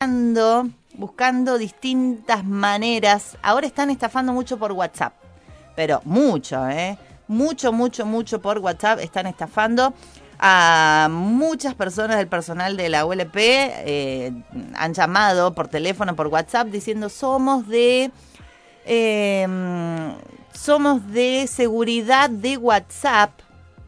buscando distintas maneras. Ahora están estafando mucho por WhatsApp, pero mucho, mucho por WhatsApp están estafando a muchas personas del personal de la ULP. Han llamado por teléfono, por WhatsApp, diciendo somos de seguridad de WhatsApp.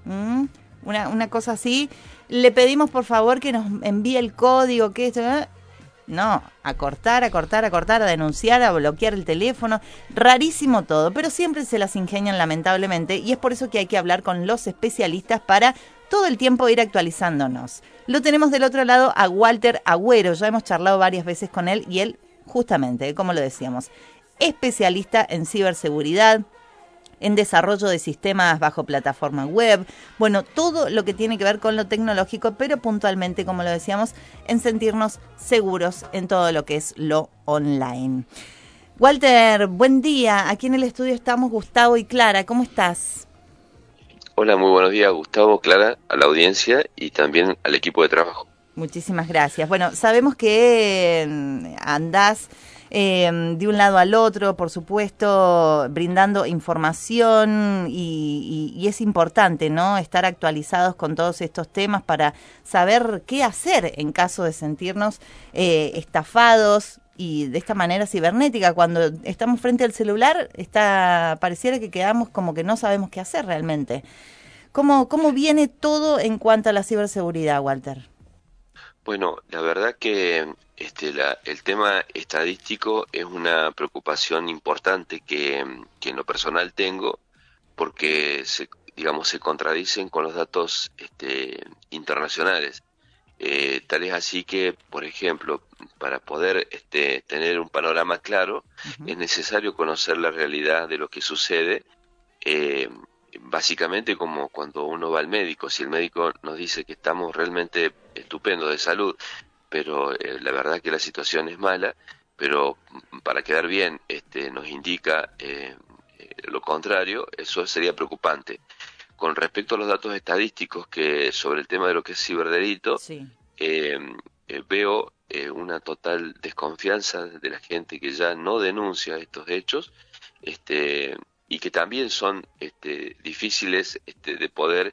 Una cosa así. Le pedimos por favor que nos envíe el código, que esto... No, a cortar, a denunciar, a bloquear el teléfono. Rarísimo todo, pero siempre se las ingenian lamentablemente, y es por eso que hay que hablar con los especialistas para todo el tiempo ir actualizándonos. Lo tenemos del otro lado a Walter Agüero, ya hemos charlado varias veces con él, y él justamente, como lo decíamos, especialista en ciberseguridad, en desarrollo de sistemas bajo plataforma web, bueno, todo lo que tiene que ver con lo tecnológico, pero puntualmente, como lo decíamos, en sentirnos seguros en todo lo que es lo online. Walter, buen día. Aquí en el estudio estamos Gustavo y Clara. ¿Cómo estás? Hola, muy buenos días, Gustavo, Clara, a la audiencia y también al equipo de trabajo. Muchísimas gracias. Bueno, sabemos que andás de un lado al otro, por supuesto, brindando información y es importante, ¿no?, estar actualizados con todos estos temas para saber qué hacer en caso de sentirnos estafados y de esta manera cibernética. Cuando estamos frente al celular, pareciera que quedamos como que no sabemos qué hacer realmente. ¿Cómo viene todo en cuanto a la ciberseguridad, Walter? Bueno, la verdad que el tema estadístico es una preocupación importante que en lo personal tengo, porque se contradicen con los datos internacionales. Tal es así que, por ejemplo, para poder tener un panorama claro, es necesario conocer la realidad de lo que sucede. Básicamente como cuando uno va al médico, si el médico nos dice que estamos realmente estupendos de salud, pero la verdad que la situación es mala, pero para quedar bien nos indica lo contrario, eso sería preocupante. Con respecto a los datos estadísticos que sobre el tema de lo que es ciberdelito, sí. Veo una total desconfianza de la gente que ya no denuncia estos hechos, y que también son difíciles de poder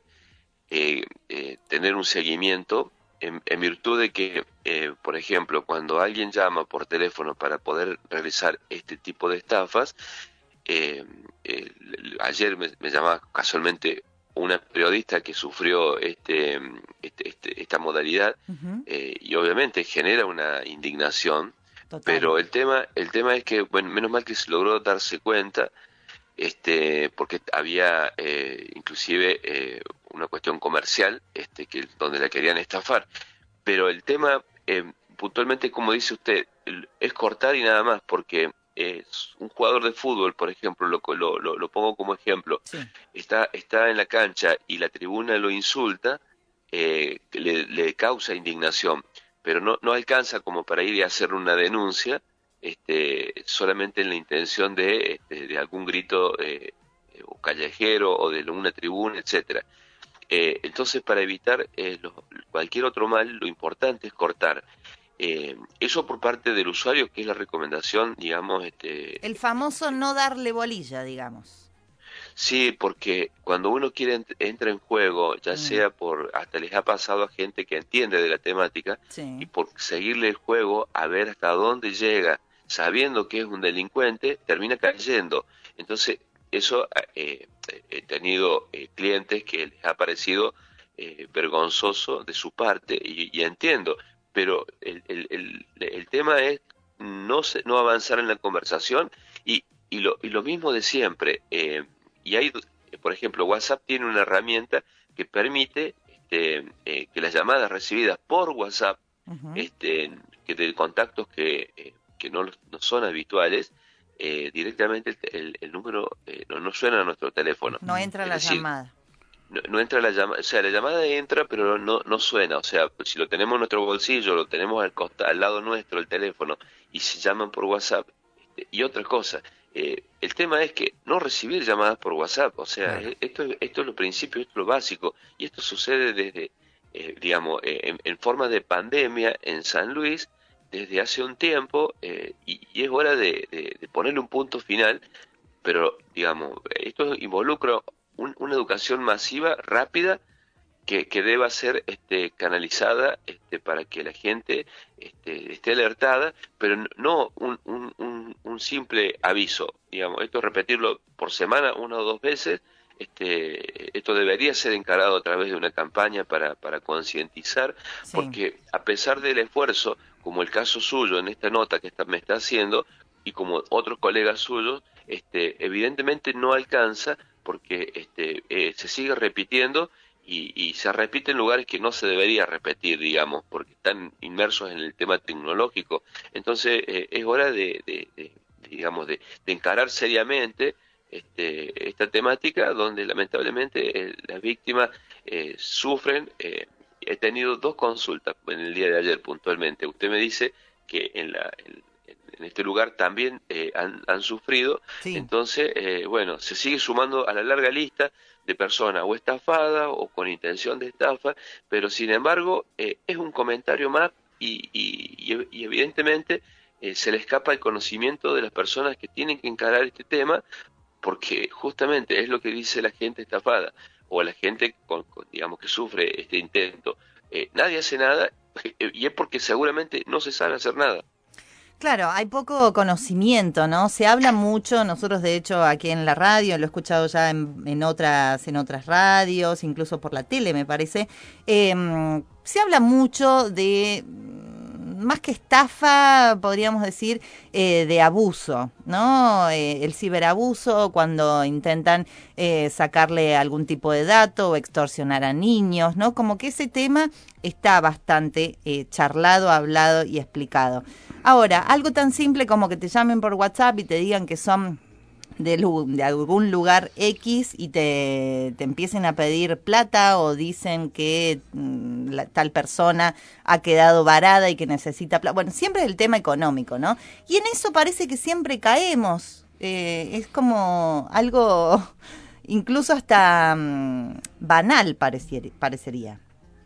tener un seguimiento en virtud de que, por ejemplo, cuando alguien llama por teléfono para poder realizar este tipo de estafas, ayer me llamaba casualmente una periodista que sufrió esta modalidad, y obviamente genera una indignación. Total. Pero el tema es que, bueno, menos mal que se logró darse cuenta, porque había inclusive una cuestión comercial donde la querían estafar, pero el tema puntualmente, como dice usted, es cortar y nada más, porque un jugador de fútbol, por ejemplo, lo pongo como ejemplo, Sí. está en la cancha y la tribuna lo insulta, le causa indignación, pero no alcanza como para ir y hacer una denuncia, solamente en la intención de algún grito o callejero o de una tribuna, etcétera. Entonces, para evitar cualquier otro mal, lo importante es cortar. Eso por parte del usuario, que es la recomendación, digamos. El famoso no darle bolilla, digamos. Sí, porque cuando uno entra en juego, ya sea hasta les ha pasado a gente que entiende de la temática, Sí. y por seguirle el juego, a ver hasta dónde llega, sabiendo que es un delincuente, termina cayendo. Entonces, eso he tenido clientes que les ha parecido vergonzoso de su parte, y entiendo, pero el tema es no avanzar en la conversación, y lo mismo de siempre. Y hay, por ejemplo, WhatsApp tiene una herramienta que permite que las llamadas recibidas por WhatsApp, que de contactos que no son habituales, directamente el número no suena a nuestro teléfono. No entra la llamada. No entra la llamada, o sea, la llamada entra, pero no suena. O sea, si lo tenemos en nuestro bolsillo, lo tenemos al lado nuestro, el teléfono, y se llaman por WhatsApp. Y otra cosa, el tema es que no recibir llamadas por WhatsApp, o sea, Claro. esto es lo principio, esto es lo básico, y esto sucede desde, digamos, en forma de pandemia en San Luis, desde hace un tiempo y es hora de ponerle un punto final, pero digamos, esto involucra una educación masiva, rápida, que deba ser canalizada para que la gente esté alertada, pero no un simple aviso, digamos, esto repetirlo por semana 1 o 2 veces. Esto debería ser encarado a través de una campaña para concientizar, Sí. porque a pesar del esfuerzo, como el caso suyo en esta nota que me está haciendo, y como otros colegas suyos, evidentemente no alcanza porque se sigue repitiendo y se repite en lugares que no se debería repetir, digamos, porque están inmersos en el tema tecnológico. Entonces es hora digamos, de encarar seriamente esta temática donde lamentablemente las víctimas sufren. He tenido 2 consultas en el día de ayer puntualmente. Usted me dice que en este lugar también han sufrido. Sí. Entonces, bueno, se sigue sumando a la larga lista de personas o estafadas o con intención de estafa, pero sin embargo es un comentario más y evidentemente se le escapa el conocimiento de las personas que tienen que encarar este tema, porque justamente es lo que dice la gente estafada o la gente digamos que sufre este intento. Nadie hace nada y es porque seguramente no se sabe hacer nada. Claro, hay poco conocimiento, ¿no? Se habla mucho, nosotros de hecho aquí en la radio, lo he escuchado ya en otras radios, incluso por la tele me parece, se habla mucho de, más que estafa, podríamos decir, de abuso, ¿no? El ciberabuso, cuando intentan sacarle algún tipo de dato o extorsionar a niños, ¿no? Como que ese tema está bastante charlado, hablado y explicado. Ahora, algo tan simple como que te llamen por WhatsApp y te digan que son de algún lugar X y te empiecen a pedir plata o dicen que tal persona ha quedado varada y que necesita plata. Bueno, siempre es el tema económico, ¿no? Y en eso parece que siempre caemos. Es como algo incluso hasta banal parecería.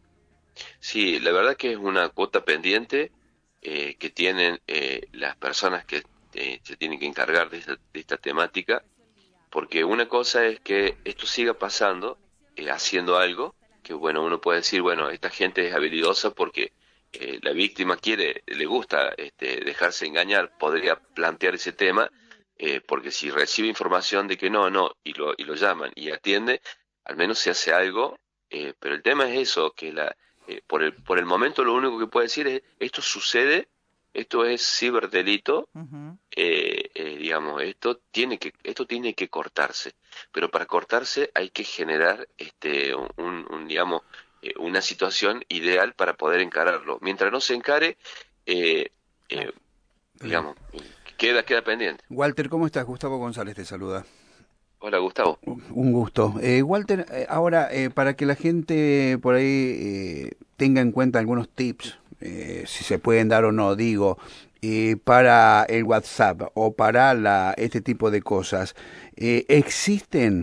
Sí, la verdad que es una cuota pendiente que tienen las personas que se tienen que encargar de esta temática, porque una cosa es que esto siga pasando, haciendo algo, que bueno, uno puede decir, bueno, esta gente es habilidosa porque la víctima le gusta dejarse engañar, podría plantear ese tema, porque si recibe información de que no, y lo llaman y atiende, al menos se hace algo, pero el tema es eso, que por el momento lo único que puede decir es, esto sucede, esto es ciberdelito, Ujú. digamos, esto tiene que cortarse, pero para cortarse hay que generar digamos, una situación ideal para poder encararlo. Mientras no se encare, eh, Claro. eh, digamos, queda pendiente. Walter, ¿cómo estás? Gustavo González te saluda. Hola, Gustavo. Un gusto. Walter, ahora, para que la gente por ahí tenga en cuenta algunos tips, si se pueden dar o no, digo, para el WhatsApp o para este tipo de cosas, existen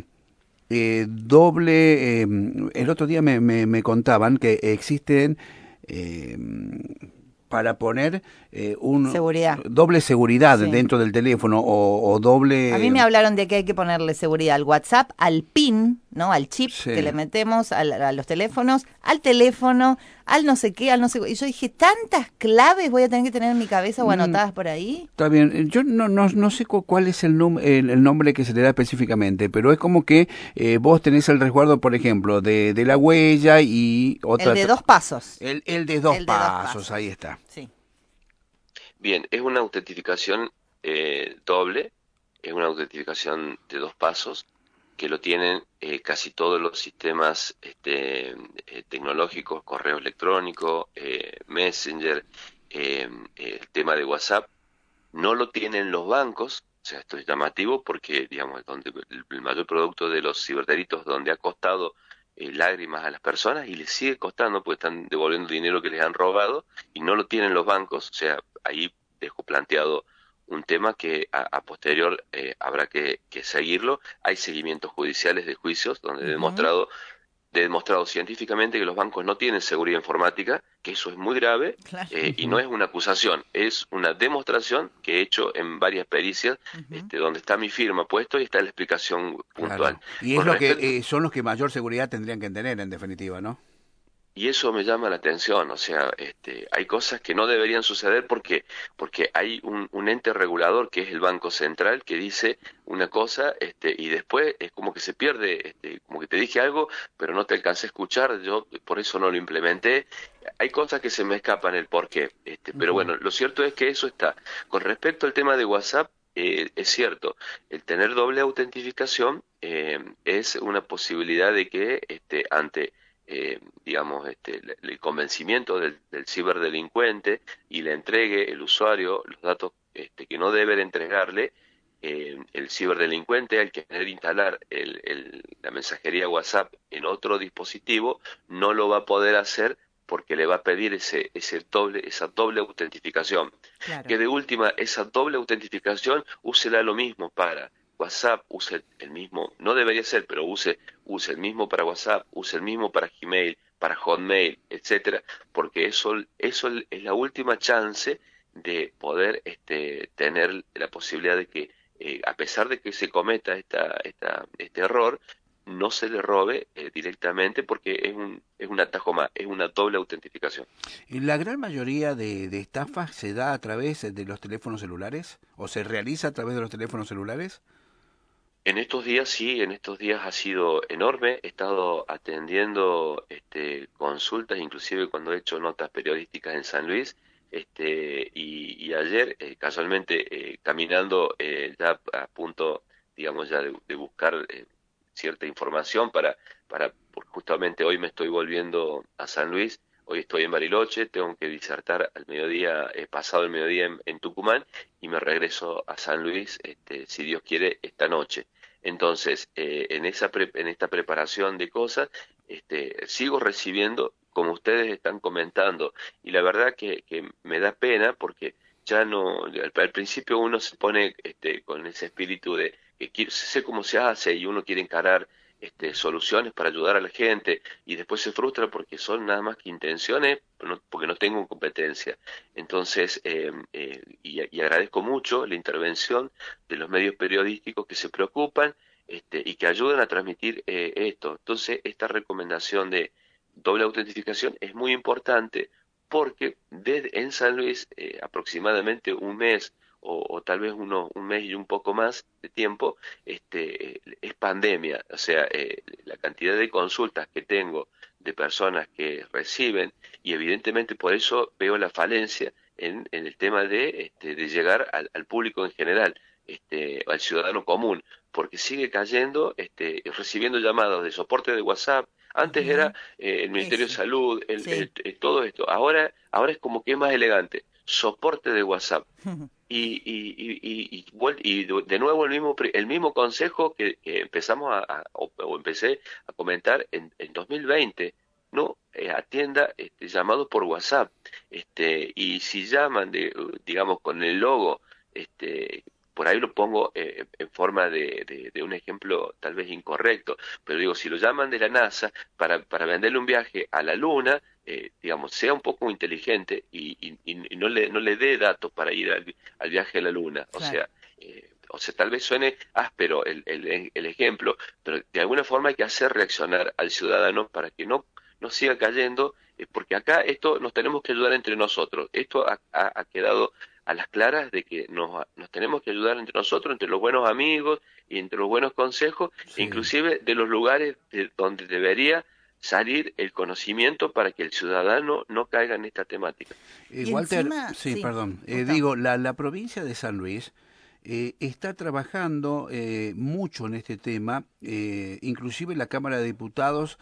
el otro día me contaban que existen eh, para poner un Seguridad. doble seguridad Sí. dentro del teléfono o A mí doble. me hablaron de que hay que ponerle seguridad al WhatsApp, al PIN, ¿no? Al chip Sí. que le metemos a los teléfonos, al teléfono, al no sé qué, al no sé qué. Y yo dije, tantas claves voy a tener que tener en mi cabeza o anotadas por ahí. Está bien, yo no sé cuál es el nombre que se le da específicamente, pero es como que vos tenés el resguardo, por ejemplo, de la huella y otra. El de 2 pasos. El de dos El de 2 pasos, pasos. ahí está. Sí. Bien, es una autentificación doble, es una autentificación de 2 pasos que lo tienen casi todos los sistemas tecnológicos, correo electrónico, Messenger, el tema de WhatsApp. No lo tienen los bancos, o sea, esto es llamativo porque, digamos, donde el mayor producto de los ciberdelitos, donde ha costado lágrimas a las personas y les sigue costando porque están devolviendo dinero que les han robado y no lo tienen los bancos. O sea, ahí dejo planteado un tema que a posterior habrá que seguirlo. Hay seguimientos judiciales de juicios donde he Ujú. demostrado demostrado científicamente que los bancos no tienen seguridad informática, que eso es muy grave, Claro. y no es una acusación, es una demostración que he hecho en varias pericias, donde está mi firma puesto y está la explicación puntual. Claro. Y es Con lo respecto, que son los que mayor seguridad tendrían que tener, en definitiva, ¿no? y eso me llama la atención, o sea, hay cosas que no deberían suceder porque hay un ente regulador que es el Banco Central que dice una cosa, y después es como que se pierde, como que te dije algo, pero no te alcancé a escuchar, yo por eso no lo implementé. Hay cosas que se me escapan el porqué, pero Ujú. bueno, lo cierto es que eso está. Con respecto al tema de WhatsApp, es cierto, el tener doble autentificación es una posibilidad de que digamos, el convencimiento del ciberdelincuente y le entregue el usuario los datos que no debe de entregarle, el ciberdelincuente al querer instalar la mensajería WhatsApp en otro dispositivo no lo va a poder hacer porque le va a pedir esa doble autentificación. Claro. Que de última, esa doble autentificación úsela lo mismo para WhatsApp, use el mismo, no debería ser, pero use el mismo para WhatsApp, use el mismo para Gmail, para Hotmail, etcétera, porque eso es la última chance de poder tener la posibilidad de que, a pesar de que se cometa este error, no se le robe directamente porque es un atajo más, es una doble autentificación. ¿Y la gran mayoría de estafas se da a través de los teléfonos celulares? ¿O se realiza a través de los teléfonos celulares? En estos días sí, en estos días ha sido enorme. He estado atendiendo consultas, inclusive cuando he hecho notas periodísticas en San Luis. Y ayer, casualmente, caminando ya a punto, digamos, ya de buscar cierta información porque justamente hoy me estoy volviendo a San Luis. Hoy estoy en Bariloche, tengo que disertar al mediodía, pasado el mediodía en Tucumán, y me regreso a San Luis, si Dios quiere, esta noche. Entonces, en esta preparación de cosas, sigo recibiendo, como ustedes están comentando, y la verdad que me da pena porque ya no, al principio uno se pone con ese espíritu de que sé cómo se hace y uno quiere encarar soluciones para ayudar a la gente y después se frustra porque son nada más que intenciones, porque no tengo competencia. Entonces, y agradezco mucho la intervención de los medios periodísticos que se preocupan y que ayudan a transmitir esto. Entonces, esta recomendación de doble autentificación es muy importante porque en San Luis aproximadamente un mes o tal vez un mes y un poco más de tiempo, es pandemia, o sea, la cantidad de consultas que tengo de personas que reciben, y evidentemente por eso veo la falencia en el tema de llegar al público en general, al ciudadano común, porque sigue cayendo, recibiendo llamados de soporte de WhatsApp. Antes era Ujú. el Ministerio de Ese. Salud, Sí. todo esto. Ahora es como que es más elegante. Soporte de WhatsApp. Y de nuevo el mismo consejo que empezamos o empecé a comentar en 2020, no atienda llamados por WhatsApp, y si llaman digamos con el logo, por ahí lo pongo en forma de un ejemplo tal vez incorrecto, pero digo, si lo llaman de la NASA para venderle un viaje a la Luna, digamos, sea un poco inteligente y no le dé datos para ir al viaje a la Luna. Claro. O sea, tal vez suene áspero el ejemplo, pero de alguna forma hay que hacer reaccionar al ciudadano para que no siga cayendo, porque acá esto nos tenemos que ayudar entre nosotros. Esto ha quedado a las claras de que nos tenemos que ayudar entre nosotros, entre los buenos amigos y entre los buenos consejos, e Sí. inclusive de los lugares donde debería salir el conocimiento para que el ciudadano no caiga en esta temática. Y Walter, encima, sí, sí, perdón, Gustavo. digo, la provincia de San Luis está trabajando mucho en este tema, inclusive la Cámara de Diputados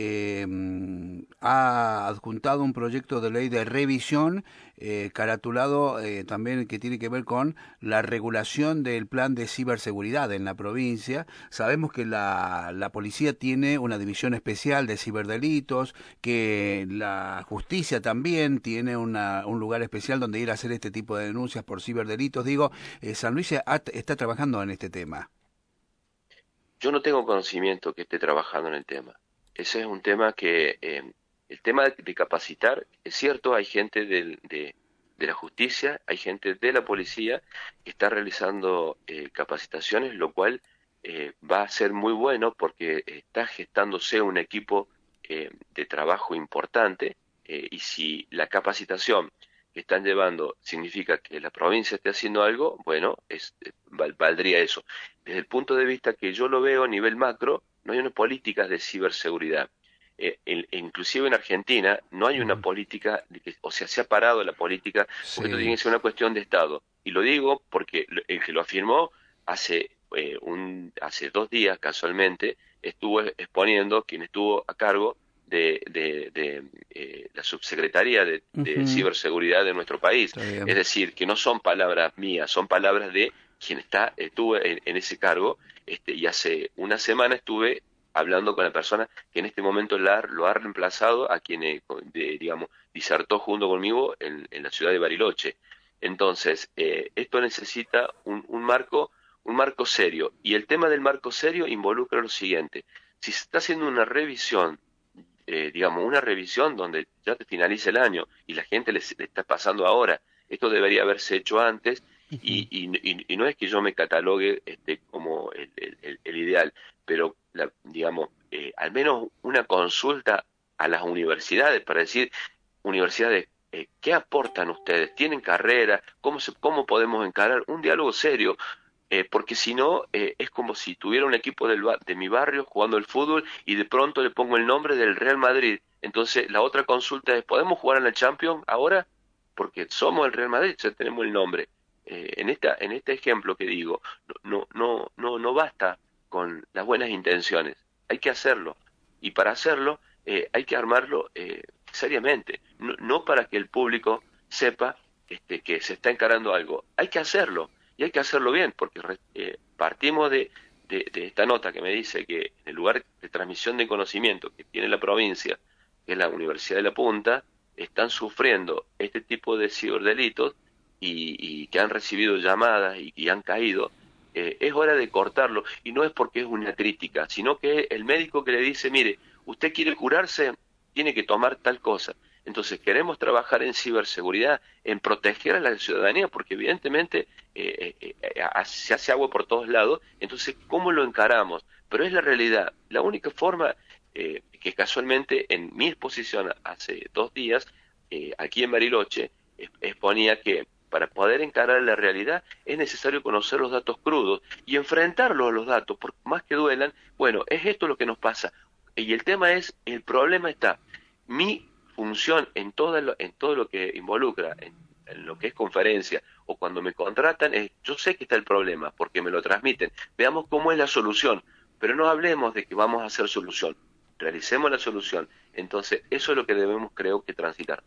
ha adjuntado un proyecto de ley de revisión caratulado también que tiene que ver con la regulación del plan de ciberseguridad en la provincia. Sabemos que la policía tiene una división especial de ciberdelitos, que la justicia también tiene un lugar especial donde ir a hacer este tipo de denuncias por ciberdelitos. Digo, San Luis está trabajando en este tema. Yo no tengo conocimiento que esté trabajando en el tema. ese es un tema que, el tema de capacitar, es cierto, hay gente de la justicia, hay gente de la policía que está realizando capacitaciones, lo cual va a ser muy bueno porque está gestándose un equipo de trabajo importante, y si la capacitación que están llevando significa que la provincia esté haciendo algo, bueno, valdría eso. Desde el punto de vista que yo lo veo a nivel macro, no hay una política de ciberseguridad. Inclusive en Argentina no hay una política, o sea, se ha parado la política, porque esto tiene Sí, que ser una cuestión de Estado. Y lo digo porque el que lo afirmó hace 2 días, casualmente, estuvo exponiendo quien estuvo a cargo de la subsecretaría de ujú, ciberseguridad de nuestro país. está Es bien. decir, que no son palabras mías, son palabras de quien estuvo en ese cargo, y hace una semana estuve hablando con la persona que en este momento lo ha reemplazado a quien, digamos, disertó junto conmigo en la ciudad de Bariloche. Entonces, esto necesita un marco serio. Y el tema del marco serio involucra lo siguiente. Si se está haciendo una revisión, digamos, una revisión donde ya te finaliza el año y la gente le está pasando ahora, esto debería haberse hecho antes, Ujú. y no es que yo me catalogue como el ideal, pero digamos, al menos una consulta a las universidades para decir, universidades, ¿qué aportan ustedes? ¿Tienen carrera? ¿Cómo podemos encarar un diálogo serio? Porque si no, es como si tuviera un equipo de mi barrio jugando el fútbol y de pronto le pongo el nombre del Real Madrid. Entonces, la otra consulta es, ¿podemos jugar en la Champions ahora? Porque somos el Real Madrid, ya tenemos el nombre. En este ejemplo que digo, no basta con las buenas intenciones, hay que hacerlo. Y para hacerlo, hay que armarlo seriamente, no para que el público sepa que se está encarando algo, hay que hacerlo y hay que hacerlo bien, porque partimos de esta nota que me dice que en el lugar de transmisión de conocimiento que tiene la provincia, que es la Universidad de La Punta, están sufriendo este tipo de ciberdelitos, y que han recibido llamadas y han caído. Es hora de cortarlo, y no es porque es una crítica, sino que el médico que le dice, mire, usted quiere curarse, tiene que tomar tal cosa. Entonces queremos trabajar en ciberseguridad, en proteger a la ciudadanía, porque evidentemente se hace agua por todos lados. Entonces, ¿cómo lo encaramos? Pero es la realidad. La única forma, que casualmente en mi exposición hace 2 días, aquí en Bariloche, exponía que para poder encarar la realidad es necesario conocer los datos crudos y enfrentarlos a los datos, por más que duelan. Bueno, es esto lo que nos pasa. Y el tema es, el problema está, mi función en todo lo que involucra, en lo que es conferencia, o cuando me contratan, yo sé que está el problema, porque me lo transmiten. Veamos cómo es la solución, pero no hablemos de que vamos a hacer solución, realicemos la solución. Entonces, eso es lo que debemos, creo, que transitar.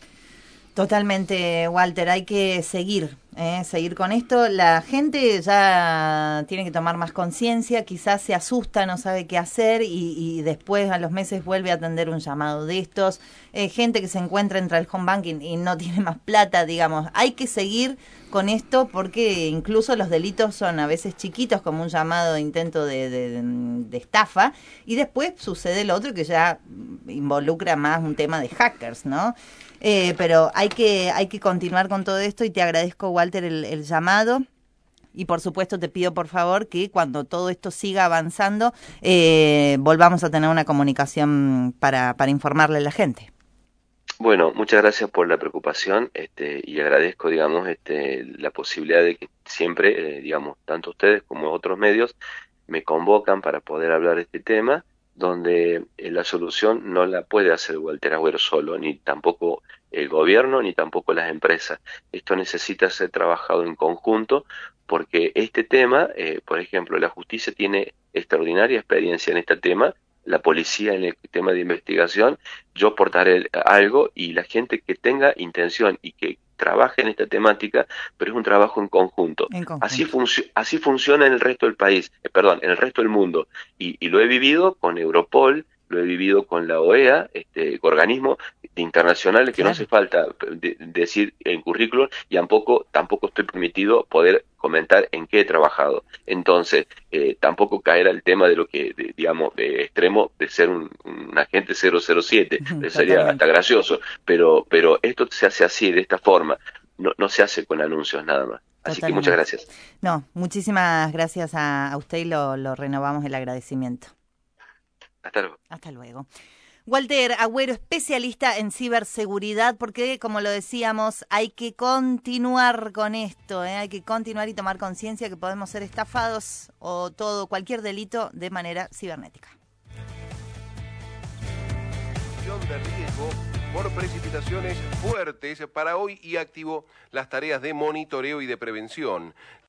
Totalmente, Walter, hay que seguir con esto. La gente ya tiene que tomar más conciencia, quizás se asusta, no sabe qué hacer y después a los meses vuelve a atender un llamado de estos. Gente que se encuentra entre el home banking y no tiene más plata, digamos. Hay que seguir con esto porque incluso los delitos son a veces chiquitos, como un llamado de intento de estafa, y después sucede lo otro que ya involucra más un tema de hackers, ¿no? Pero hay que continuar con todo esto y te agradezco, Walter, el llamado. Y por supuesto te pido por favor que cuando todo esto siga avanzando volvamos a tener una comunicación para informarle a la gente. Bueno, muchas gracias por la preocupación, y agradezco, digamos, la posibilidad de que siempre, digamos, tanto ustedes como otros medios me convocan para poder hablar de este tema, donde la solución no la puede hacer Walter Agüero solo, ni tampoco el gobierno, ni tampoco las empresas. Esto necesita ser trabajado en conjunto, porque este tema, por ejemplo, la justicia tiene extraordinaria experiencia en este tema, la policía en el tema de investigación, yo aportaré algo, y la gente que tenga intención y que trabaje en esta temática, pero es un trabajo en conjunto. En conjunto. Así funciona en el resto del país, perdón, en el resto del mundo. Y lo he vivido con Europol, lo he vivido con la OEA, organismos internacionales que no hace falta decir en currículum, y tampoco estoy permitido poder comentar en qué he trabajado. Entonces, tampoco caer al tema de lo que, digamos, de extremo de ser un agente 007, sería hasta gracioso, pero esto se hace así, de esta forma, no se hace con anuncios nada más. Así que muchas gracias. No, muchísimas gracias a usted y lo renovamos el agradecimiento. Hasta luego. Hasta luego. Walter Agüero, especialista en ciberseguridad, porque, como lo decíamos, hay que continuar con esto, hay que continuar y tomar conciencia que podemos ser estafados o cualquier delito de manera cibernética. De riesgo por precipitaciones fuertes para hoy y activo las tareas de monitoreo y de prevención.